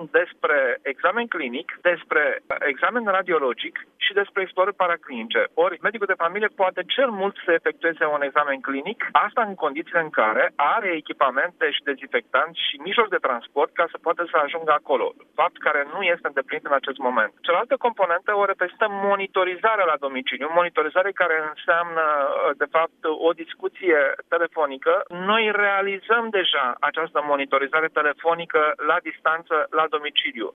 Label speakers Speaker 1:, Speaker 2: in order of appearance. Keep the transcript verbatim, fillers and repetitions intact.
Speaker 1: despre examen clinic, despre examen radiologic și despre explorări paraclinice. Ori medicul de familie poate cel mult să efectueze un examen clinic, asta în condițiile în care are echipamente și dezinfectanți și mijloc de transport ca să poată să ajungă acolo, fapt care nu este îndeplinit în acest moment. Cealaltă componentă o reprezintă monitorizarea la domiciliu, monitorizare care înseamnă, de fapt, o discuție telefonică. Noi realizăm deja această monitorizare telefonică la distanță, la domiciliu.